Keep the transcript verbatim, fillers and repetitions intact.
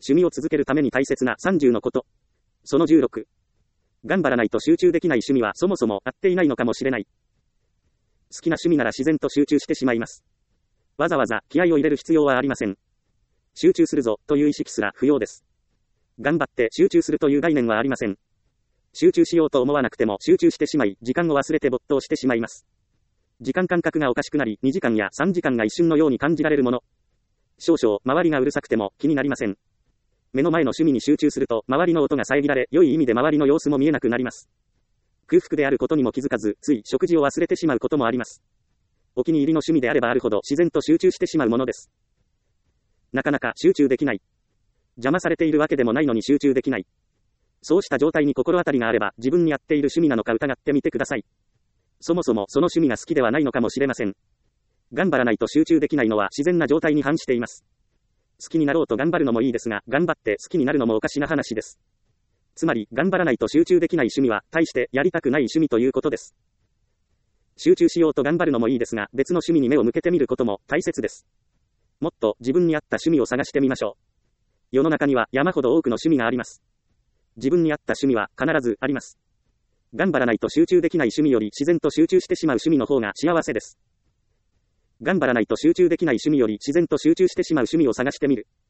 趣味を続けるために大切なさんじゅうのこと。そのじゅうろく。頑張らないと集中できない趣味はそもそも合っていないのかもしれない。好きな趣味なら自然と集中してしまいます。わざわざ気合を入れる必要はありません。集中するぞという意識すら不要です。頑張って集中するという概念はありません。集中しようと思わなくても集中してしまい、時間を忘れて没頭してしまいます。時間感覚がおかしくなり、にじかんやさんじかんが一瞬のように感じられるもの。少々周りがうるさくても気になりません。目の前の趣味に集中すると、周りの音が遮られ、良い意味で周りの様子も見えなくなります。空腹であることにも気づかず、つい食事を忘れてしまうこともあります。お気に入りの趣味であればあるほど自然と集中してしまうものです。なかなか集中できない。邪魔されているわけでもないのに集中できない。そうした状態に心当たりがあれば、自分に合っている趣味なのか疑ってみてください。そもそもその趣味が好きではないのかもしれません。頑張らないと集中できないのは自然な状態に反しています。好きになろうと頑張るのもいいですが、頑張って好きになるのもおかしな話です。つまり、頑張らないと集中できない趣味は、大してやりたくない趣味ということです。集中しようと頑張るのもいいですが、別の趣味に目を向けてみることも大切です。もっと自分に合った趣味を探してみましょう。世の中には山ほど多くの趣味があります。自分に合った趣味は必ずあります。頑張らないと集中できない趣味より自然と集中してしまう趣味の方が幸せです。頑張らないと集中できない趣味より自然と集中してしまう趣味を探してみる。